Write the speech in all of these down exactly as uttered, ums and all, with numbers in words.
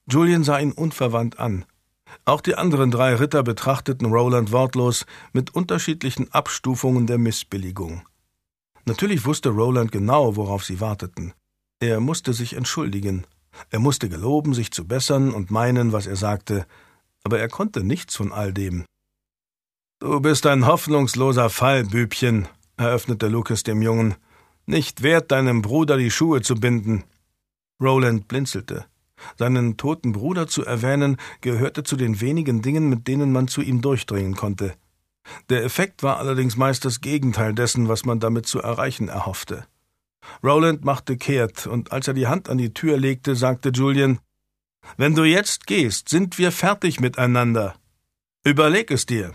Julian sah ihn unverwandt an. Auch die anderen drei Ritter betrachteten Roland wortlos mit unterschiedlichen Abstufungen der Missbilligung. Natürlich wusste Roland genau, worauf sie warteten. Er musste sich entschuldigen. Er musste geloben, sich zu bessern und meinen, was er sagte, aber er konnte nichts von all dem. »Du bist ein hoffnungsloser Fall, Bübchen«, eröffnete Lucas dem Jungen. »Nicht wert, deinem Bruder die Schuhe zu binden.« Roland blinzelte. Seinen toten Bruder zu erwähnen, gehörte zu den wenigen Dingen, mit denen man zu ihm durchdringen konnte. Der Effekt war allerdings meist das Gegenteil dessen, was man damit zu erreichen erhoffte. Roland machte kehrt, und als er die Hand an die Tür legte, sagte Julian, »Wenn du jetzt gehst, sind wir fertig miteinander. Überleg es dir.«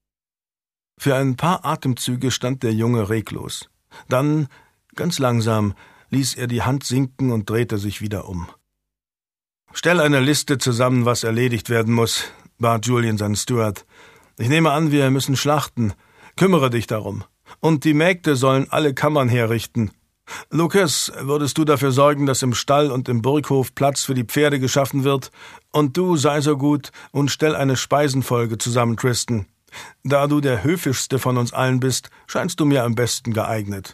Für ein paar Atemzüge stand der Junge reglos. Dann, ganz langsam, ließ er die Hand sinken und drehte sich wieder um. »Stell eine Liste zusammen, was erledigt werden muss«, bat Julian seinen Steward. »Ich nehme an, wir müssen schlachten. Kümmere dich darum. Und die Mägde sollen alle Kammern herrichten. Lucas, würdest du dafür sorgen, dass im Stall und im Burghof Platz für die Pferde geschaffen wird? Und du sei so gut und stell eine Speisenfolge zusammen, Tristan. Da du der höfischste von uns allen bist, scheinst du mir am besten geeignet.«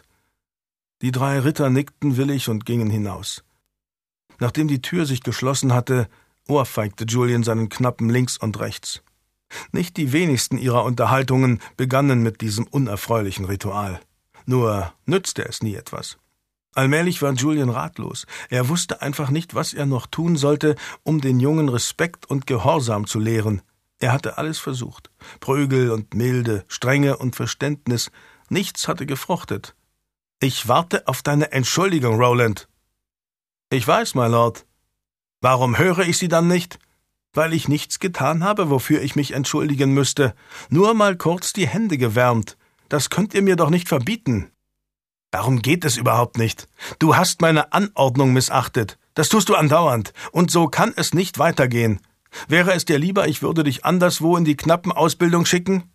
Die drei Ritter nickten willig und gingen hinaus. Nachdem die Tür sich geschlossen hatte, ohrfeigte Julian seinen Knappen links und rechts. Nicht die wenigsten ihrer Unterhaltungen begannen mit diesem unerfreulichen Ritual. Nur nützte es nie etwas. Allmählich war Julian ratlos. Er wusste einfach nicht, was er noch tun sollte, um den Jungen Respekt und Gehorsam zu lehren. Er hatte alles versucht. Prügel und Milde, Strenge und Verständnis. Nichts hatte gefruchtet. »Ich warte auf deine Entschuldigung, Roland.« »Ich weiß, my Lord.« »Warum höre ich sie dann nicht?« »Weil ich nichts getan habe, wofür ich mich entschuldigen müsste. Nur mal kurz die Hände gewärmt. Das könnt ihr mir doch nicht verbieten.« »Darum geht es überhaupt nicht. Du hast meine Anordnung missachtet. Das tust du andauernd. Und so kann es nicht weitergehen. Wäre es dir lieber, ich würde dich anderswo in die Knappenausbildung schicken?«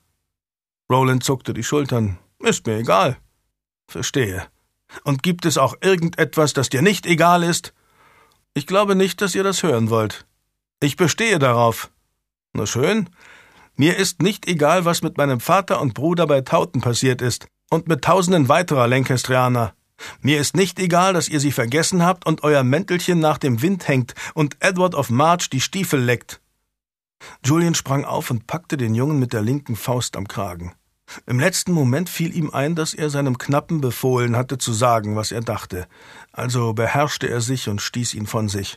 Roland zuckte die Schultern. »Ist mir egal.« »Verstehe. Und gibt es auch irgendetwas, das dir nicht egal ist?« »Ich glaube nicht, dass ihr das hören wollt.« »Ich bestehe darauf.« »Na schön. Mir ist nicht egal, was mit meinem Vater und Bruder bei Taunton passiert ist und mit tausenden weiterer Lancastrianer. Mir ist nicht egal, dass ihr sie vergessen habt und euer Mäntelchen nach dem Wind hängt und Edward of March die Stiefel leckt.« Julian sprang auf und packte den Jungen mit der linken Faust am Kragen. Im letzten Moment fiel ihm ein, dass er seinem Knappen befohlen hatte, zu sagen, was er dachte. Also beherrschte er sich und stieß ihn von sich.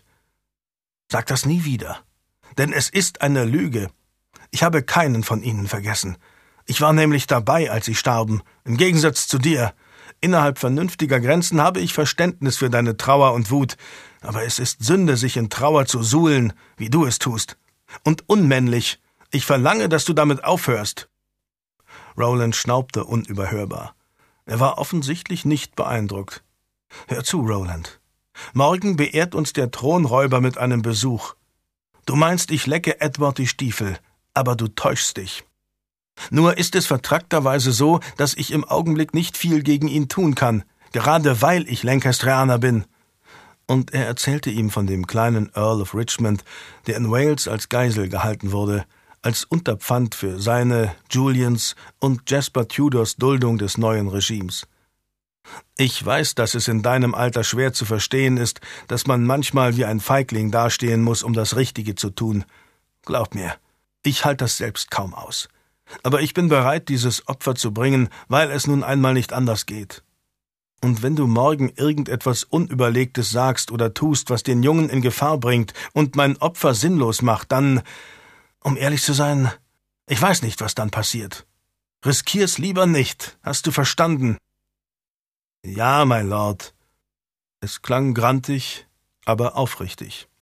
»Sag das nie wieder, denn es ist eine Lüge. Ich habe keinen von ihnen vergessen. Ich war nämlich dabei, als sie starben, im Gegensatz zu dir. Innerhalb vernünftiger Grenzen habe ich Verständnis für deine Trauer und Wut, aber es ist Sünde, sich in Trauer zu suhlen, wie du es tust. Und unmännlich. Ich verlange, dass du damit aufhörst.« Roland schnaubte unüberhörbar. Er war offensichtlich nicht beeindruckt. »Hör zu, Roland. Morgen beehrt uns der Thronräuber mit einem Besuch. Du meinst, ich lecke Edward die Stiefel, aber du täuschst dich. Nur ist es vertrackterweise so, dass ich im Augenblick nicht viel gegen ihn tun kann, gerade weil ich Lancastrianer bin.« Und er erzählte ihm von dem kleinen Earl of Richmond, der in Wales als Geisel gehalten wurde, als Unterpfand für seine, Julians und Jasper Tudors Duldung des neuen Regimes. »Ich weiß, dass es in deinem Alter schwer zu verstehen ist, dass man manchmal wie ein Feigling dastehen muss, um das Richtige zu tun. Glaub mir, ich halte das selbst kaum aus. Aber ich bin bereit, dieses Opfer zu bringen, weil es nun einmal nicht anders geht. Und wenn du morgen irgendetwas Unüberlegtes sagst oder tust, was den Jungen in Gefahr bringt und mein Opfer sinnlos macht, dann, um ehrlich zu sein, ich weiß nicht, was dann passiert. Riskier's lieber nicht, hast du verstanden?« »Ja, my Lord.« Es klang grantig, aber aufrichtig.